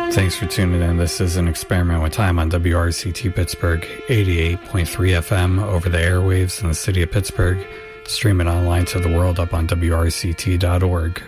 Thanks for tuning in. This is an experiment with time on WRCT Pittsburgh, 88.3 FM over the airwaves in the city of Pittsburgh, streaming online to the world up on WRCT.org.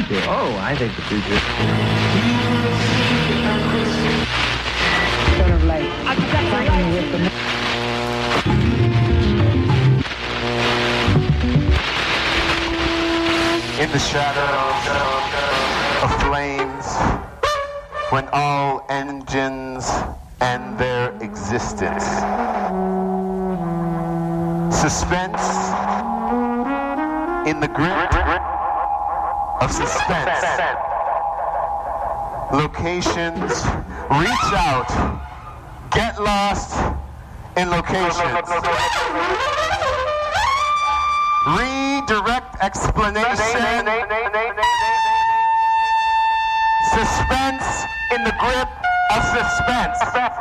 future. Oh, I think the future. Sort of like fighting with the... In the shadows of flames, when all engines end their existence. Suspense in the grip of suspense. Locations, reach out, get lost in locations. Redirect explanation. Suspense in the grip of suspense.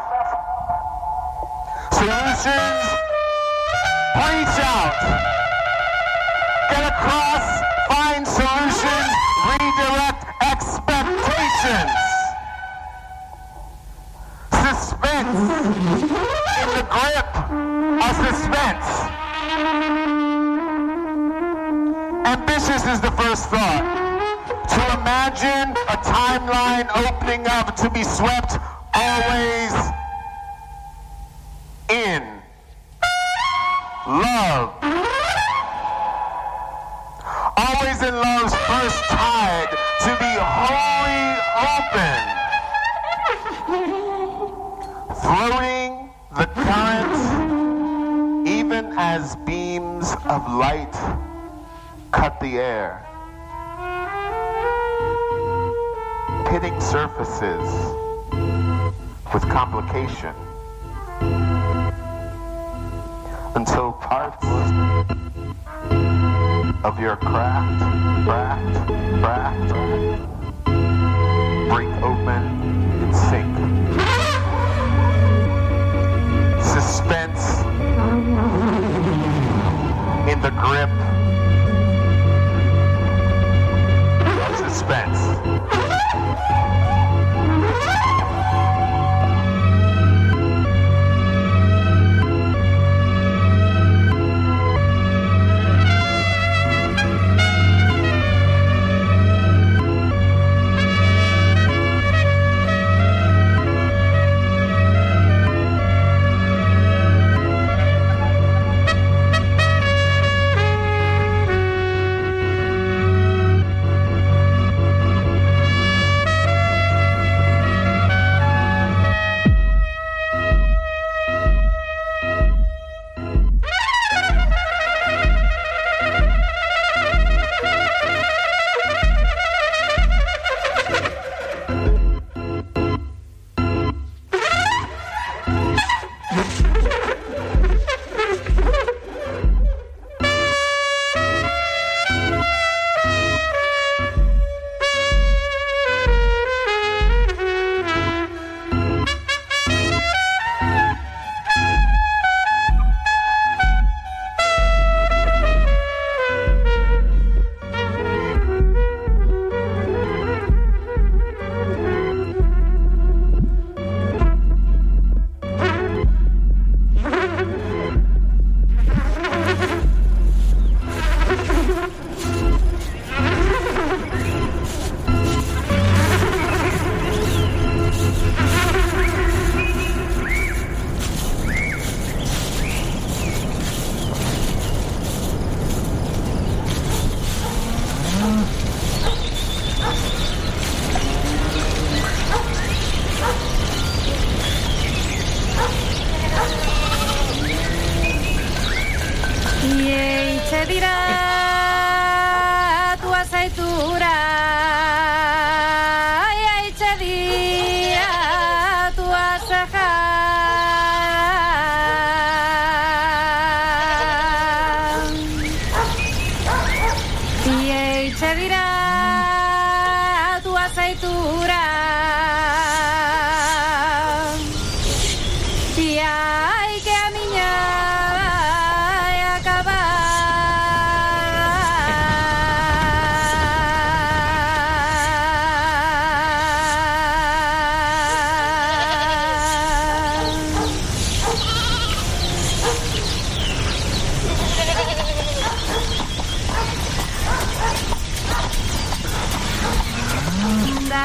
Solutions, reach out, get across, find solutions, redirect expectations. Suspense in the grip of suspense. Ambitious is the first thought. To imagine a timeline opening up to be swept always in love. Always in love's first tide, to be wholly open. Floating the current, even as beams of light cut the air. Pitting surfaces with complication until parts of your craft break open and sink. Suspense in the grip of suspense.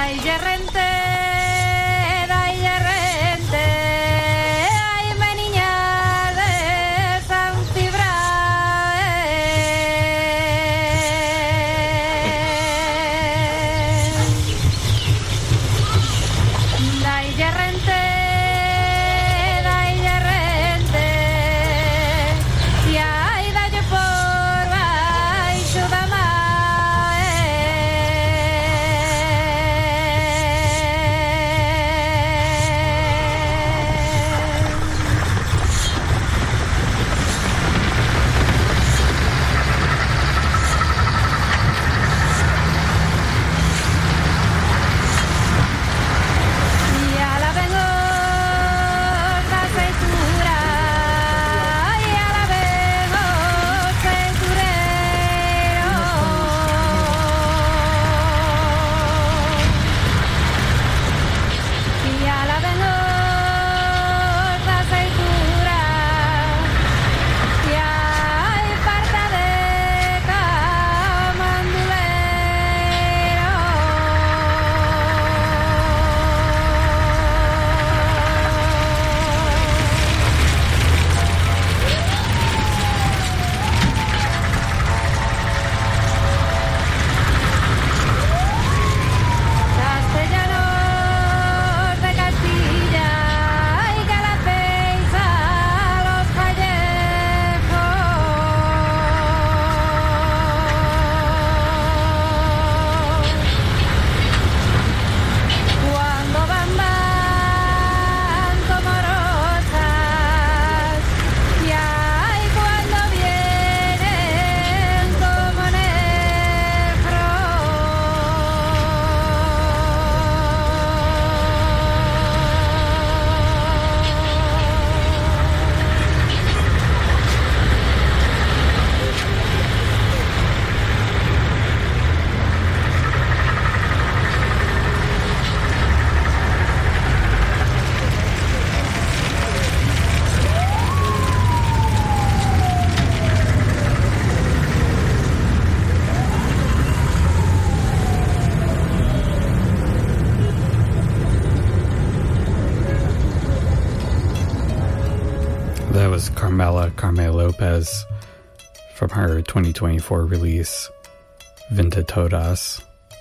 Carmela Lopez from her 2024 release Vinta Todas.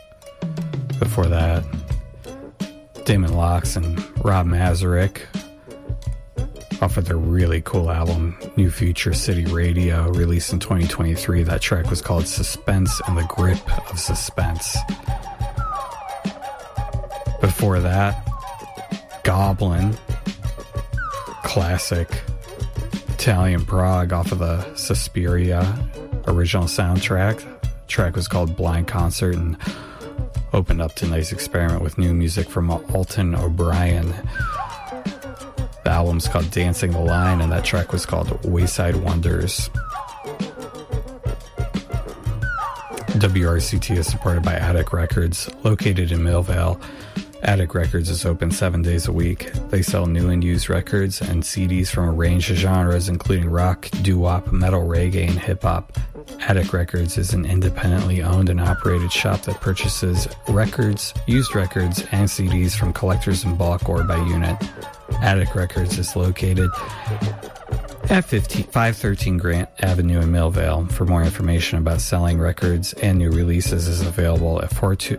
Before that, Damon Locks and Rob Mazurek off of their really cool album New Future City Radio, released in 2023. That track was called Suspense and the Grip of Suspense. Before that, Goblin, classic Italian prog off of the Suspiria original soundtrack. The track was called Blind Concert and opened up tonight's experiment with new music from Alton O'Brien. The album's called Dancing the Line, and that track was called Wayside Wonders. WRCT is supported by Attic Records, located in Millvale. Attic Records is open 7 days a week. They sell new and used records and CDs from a range of genres, including rock, doo-wop, metal, reggae, and hip-hop. Attic Records is an independently owned and operated shop that purchases records, used records, and CDs from collectors in bulk or by unit. Attic Records is located at 513 Grant Avenue in Millvale. For more information about selling records and new releases is available at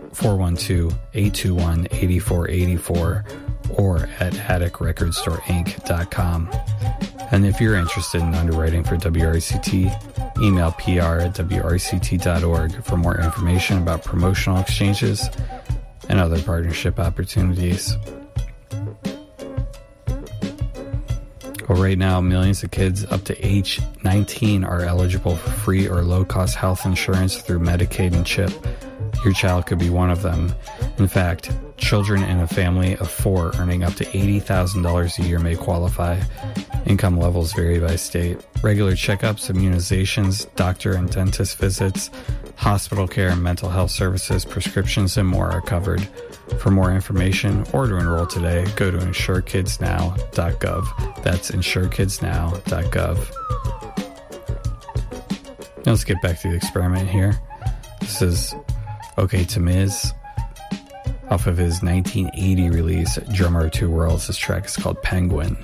412-821-8484 or at atticrecordstorinc.com. And if you're interested in underwriting for WRCT, email pr@wrct.org for more information about promotional exchanges and other partnership opportunities. Well, right now, millions of kids up to age 19 are eligible for free or low-cost health insurance through Medicaid and CHIP. Your child could be one of them. In fact, children in a family of 4 earning up to $80,000 a year may qualify. Income levels vary by state. Regular checkups, immunizations, doctor and dentist visits, hospital care and mental health services, prescriptions, and more are covered. For more information or to enroll today, go to insurekidsnow.gov. That's insurekidsnow.gov. Now let's get back to the experiment here. This is OK Tamiz off of his 1980 release, Drummer of Two Worlds. This track is called Penguin.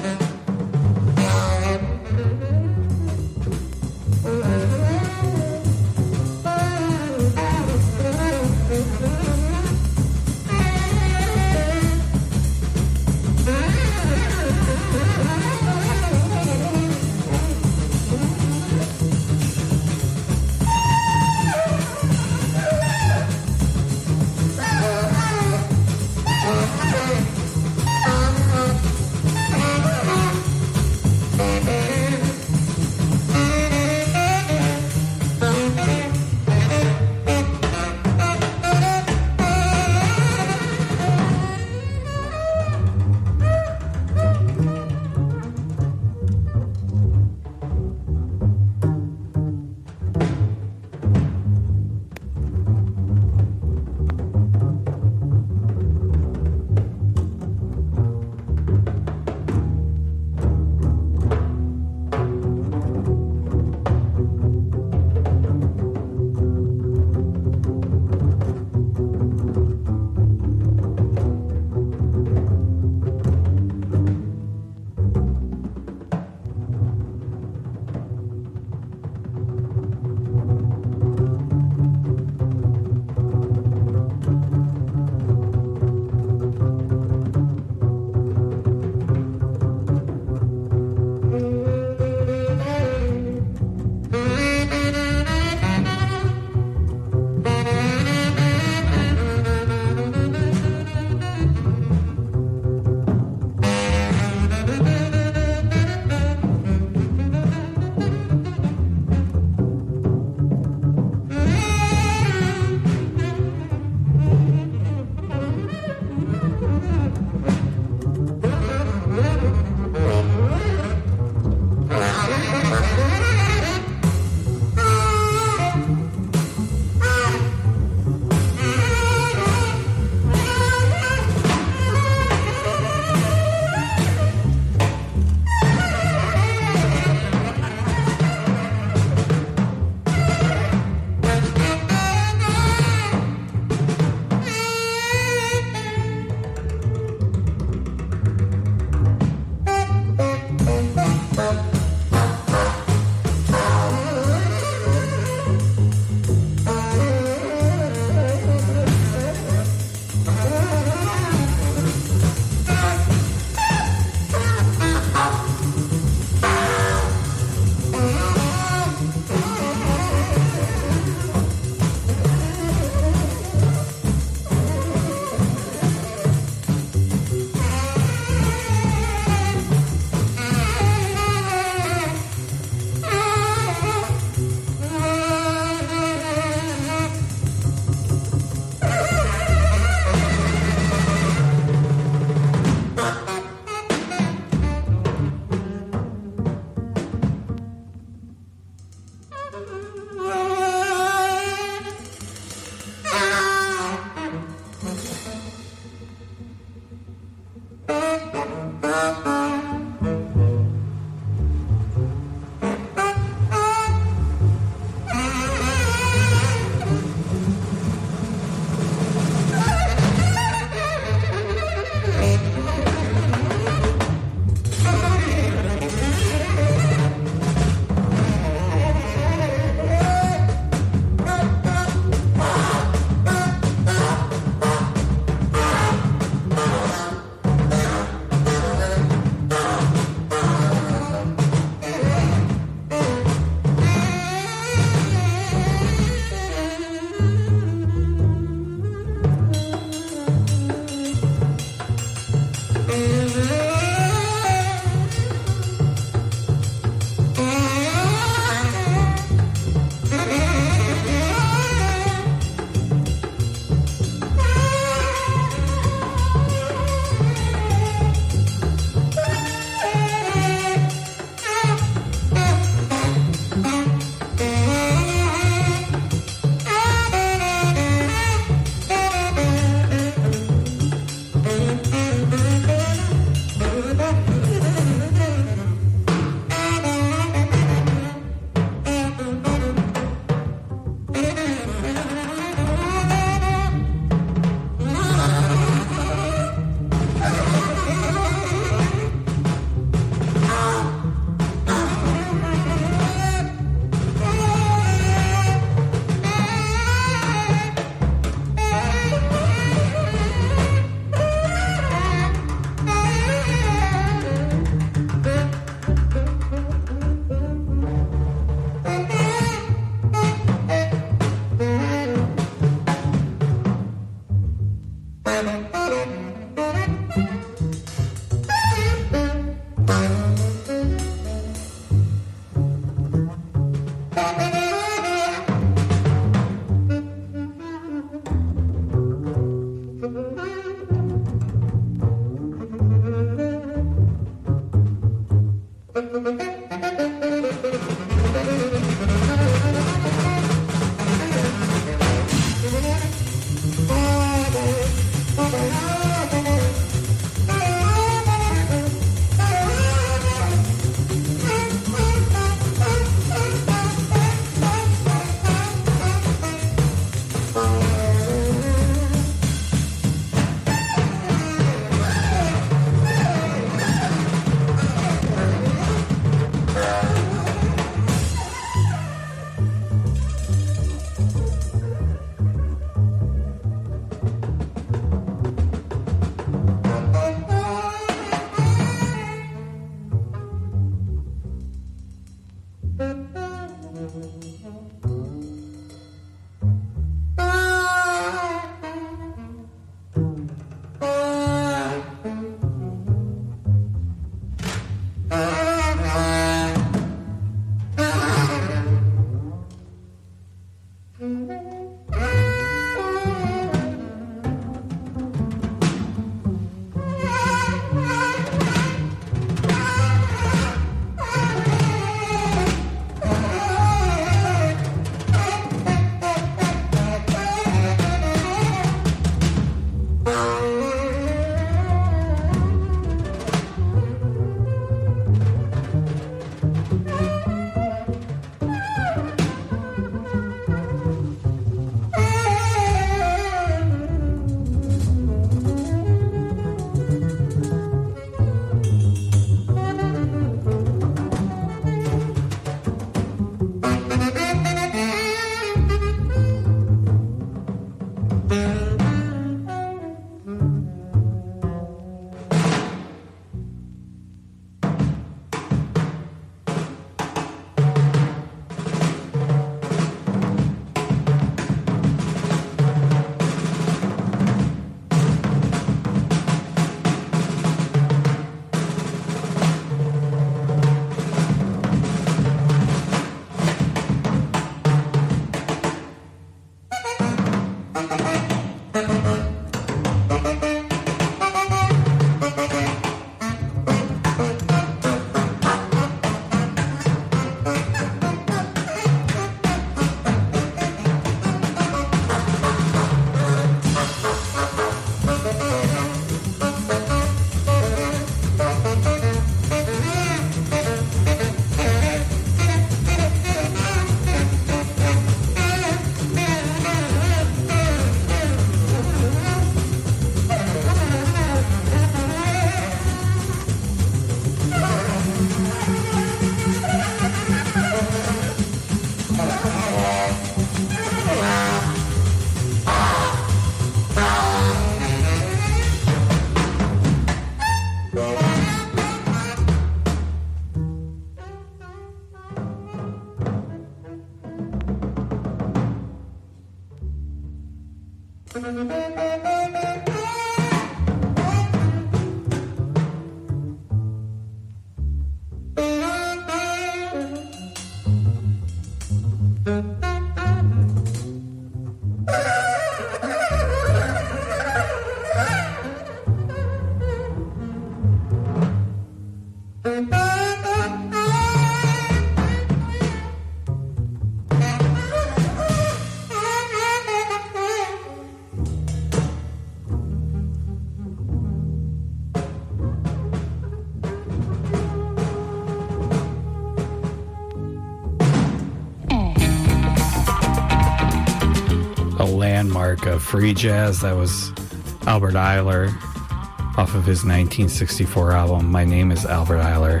Landmark of free jazz. That was Albert Ayler off of his 1964 album My Name is Albert Ayler.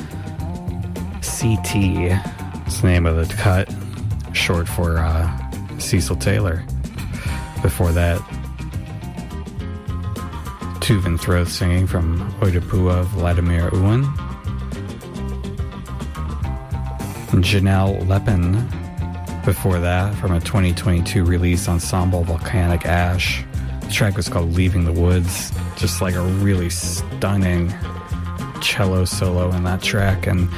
CT is the name of the cut, short for Cecil Taylor. Before that, Tuvan throat singing from Oidipua Vladimir Uwan. Janelle Lepin before that, from a 2022 release, Ensemble Volcanic Ash. The track was called Leaving the Woods. Just like a really stunning cello solo in that track. And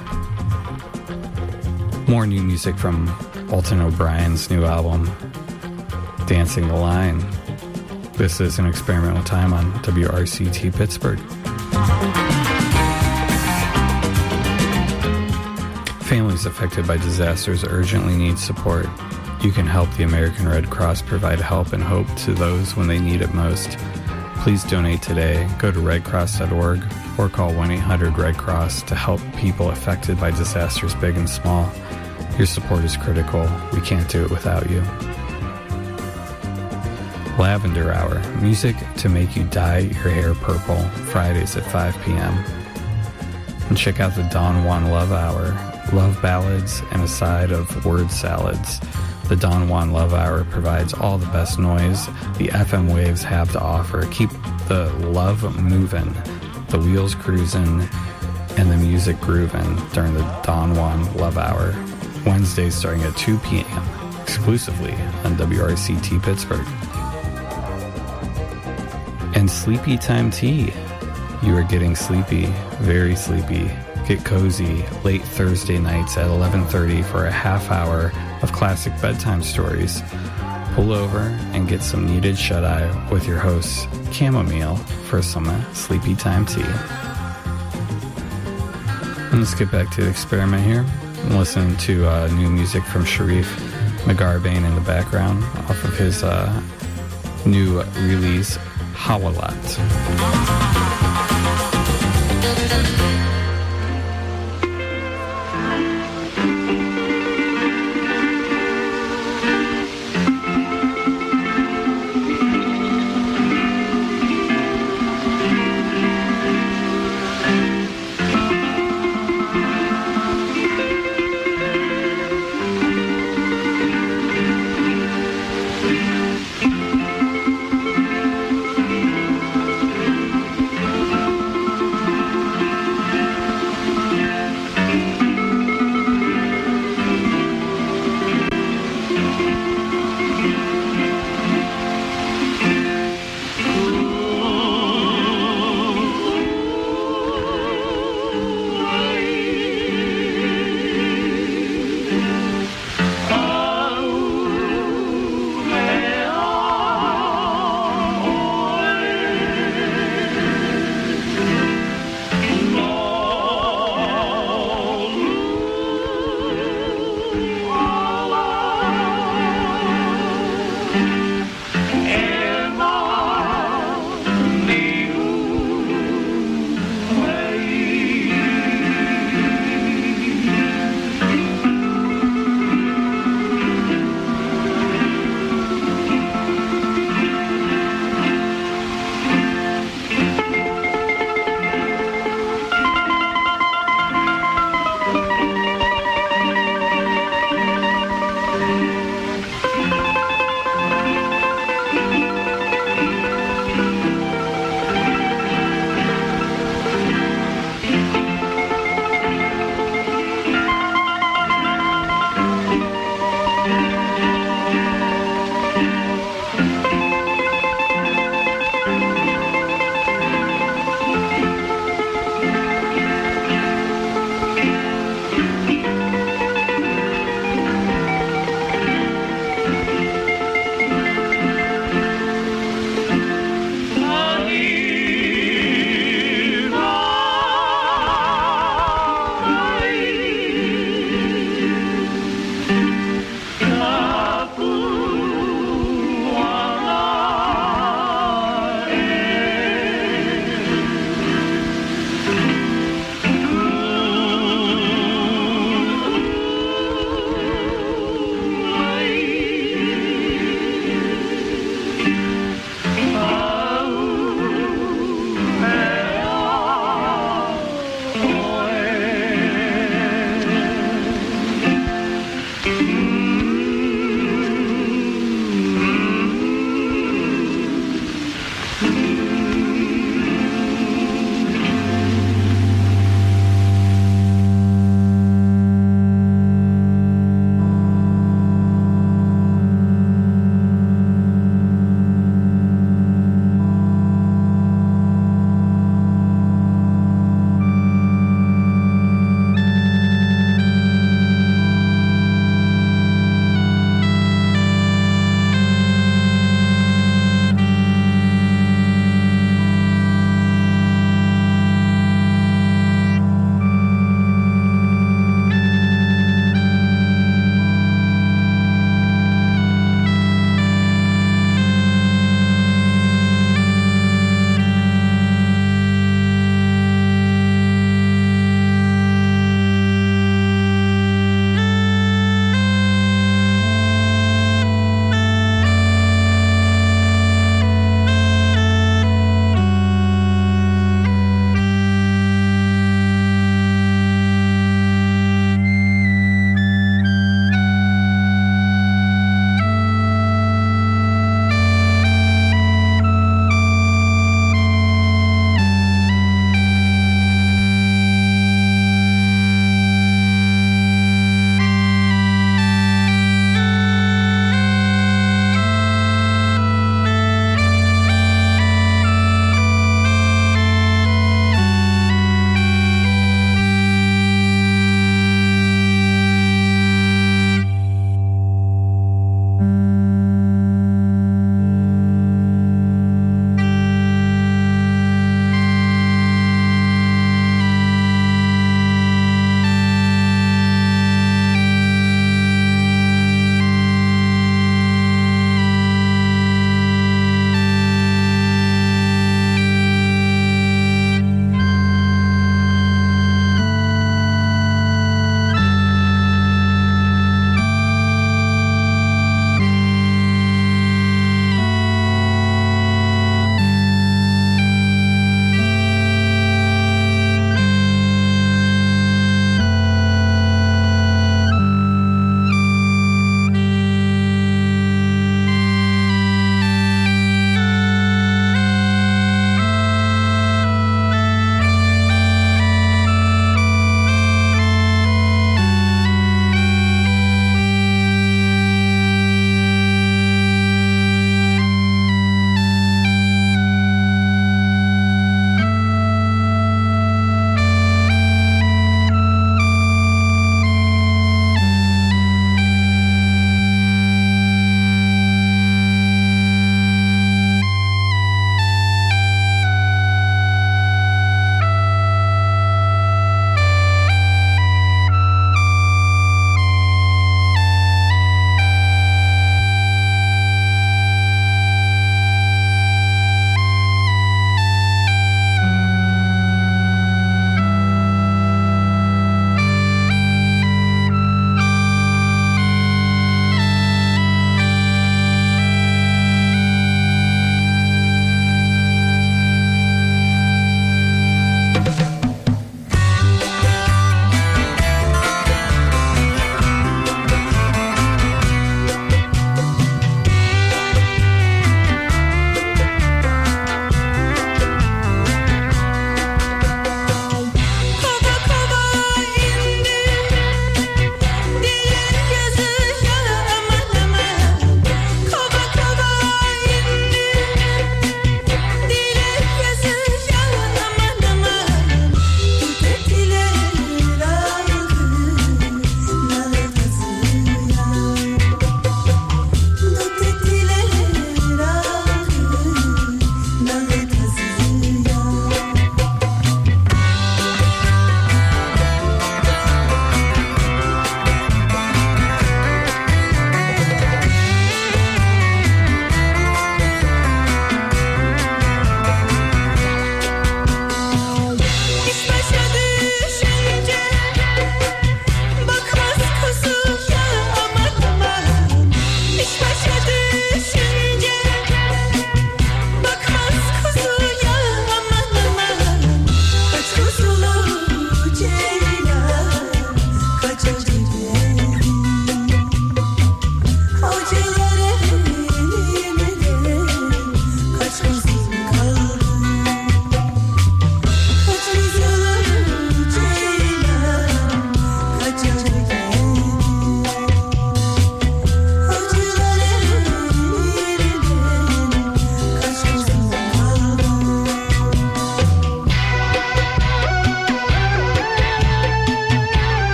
more new music from Alton O'Brien's new album, Dancing the Line. This is An Experimental Time on WRCT Pittsburgh. Families affected by disasters urgently need support. You can help the American Red Cross provide help and hope to those when they need it most. Please donate today. Go to redcross.org or call 1-800-RED-CROSS to help people affected by disasters big and small. Your support is critical. We can't do it without you. Lavender Hour, music to make you dye your hair purple, Fridays at 5 p.m. And check out the Don Juan Love Hour, love ballads and a side of word salads. The Don Juan Love Hour provides all the best noise the FM waves have to offer. Keep the love moving, the wheels cruising, and the music grooving during the Don Juan Love Hour. Wednesdays starting at 2 p.m. exclusively on WRCT Pittsburgh. And Sleepy Time Tea. You are getting sleepy, very sleepy. Get cozy late Thursday nights at 11:30 for a half hour of classic bedtime stories. Pull over and get some needed shut-eye with your host, Chamomile, for some Sleepy Time Tea. And let's get back to the experiment here. I'm listening to new music from Sharif McGarvain in the background off of his new release, Hawalat.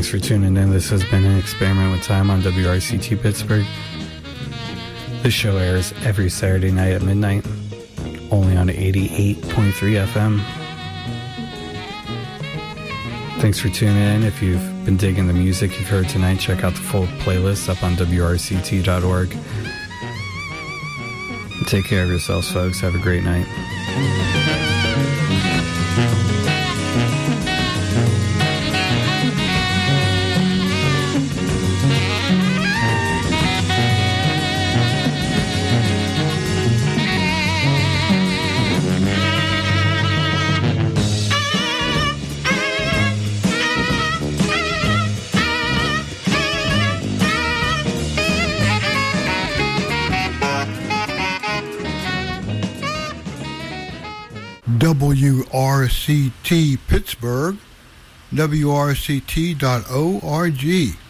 Thanks for tuning in. This has been an Experiment with Time on WRCT Pittsburgh. This show airs every Saturday night at midnight, only on 88.3 FM. Thanks for tuning in. If you've been digging the music you've heard tonight, check out the full playlist up on WRCT.org. Take care of yourselves, folks. Have a great night. WRCT Pittsburgh, WRCT.org.